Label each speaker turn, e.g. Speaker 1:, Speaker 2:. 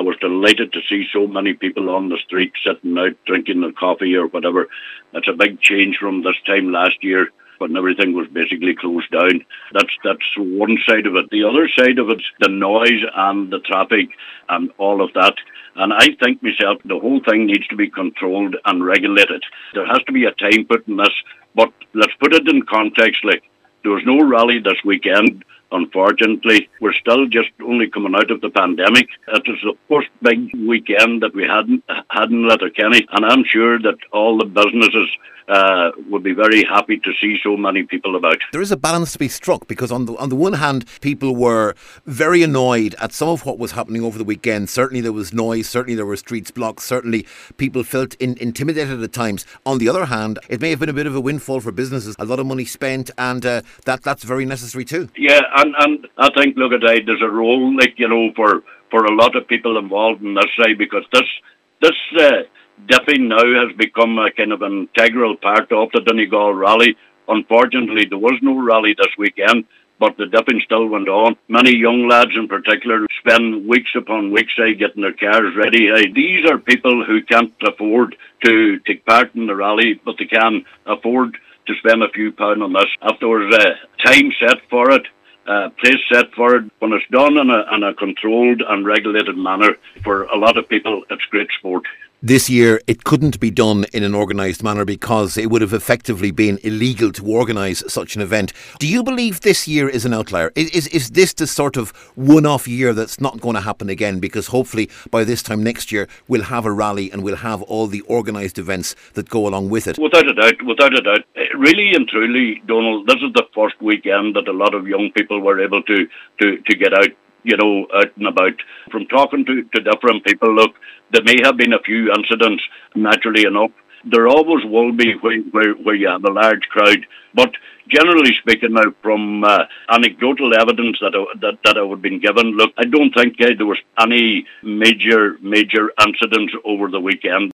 Speaker 1: was delighted to see so many people on the street sitting out drinking a coffee or whatever. That's a big change from this time last year when everything was basically closed down. That's one side of it. The other side of it's the noise and the traffic and all of that. And I think myself, the whole thing needs to be controlled and regulated. There has to be a time put in this, but let's put it in context. Like, there was no rally this weekend. Unfortunately, we're still just only coming out of the pandemic. It was the first big weekend that we hadn't in Letterkenny, and I'm sure that all the businesses would be very happy to see so many people about.
Speaker 2: There is a balance to be struck, because on the one hand, people were very annoyed at some of what was happening over the weekend. Certainly there was noise, certainly there were streets blocked, certainly people felt intimidated at times. On the other hand, it may have been a bit of a windfall for businesses, a lot of money spent, and that's very necessary too.
Speaker 1: Yeah, and I think, look, there's a role, like, for a lot of people involved in this side, because this dipping now has become a kind of an integral part of the Donegal rally. Unfortunately, there was no rally this weekend, but the dipping still went on. Many young lads in particular spend weeks upon weeks getting their cars ready. These are people who can't afford to take part in the rally, but they can afford to spend a few pounds on this. If there was a time set for it, place set for it, when it's done in a controlled and regulated manner, for a lot of people, it's great sport.
Speaker 2: This year, it couldn't be done in an organised manner because it would have effectively been illegal to organise such an event. Do you believe this year is an outlier? Is this the sort of one-off year that's not going to happen again? Because hopefully by this time next year, we'll have a rally and we'll have all the organised events that go along with it.
Speaker 1: Without a doubt. Really and truly, Donald, this is the first weekend that a lot of young people were able to get out, out and about. From talking to different people, look, there may have been a few incidents, naturally enough. There always will be where you have a large crowd. But generally speaking now, from anecdotal evidence that I would been given, look, I don't think there was any major incidents over the weekend.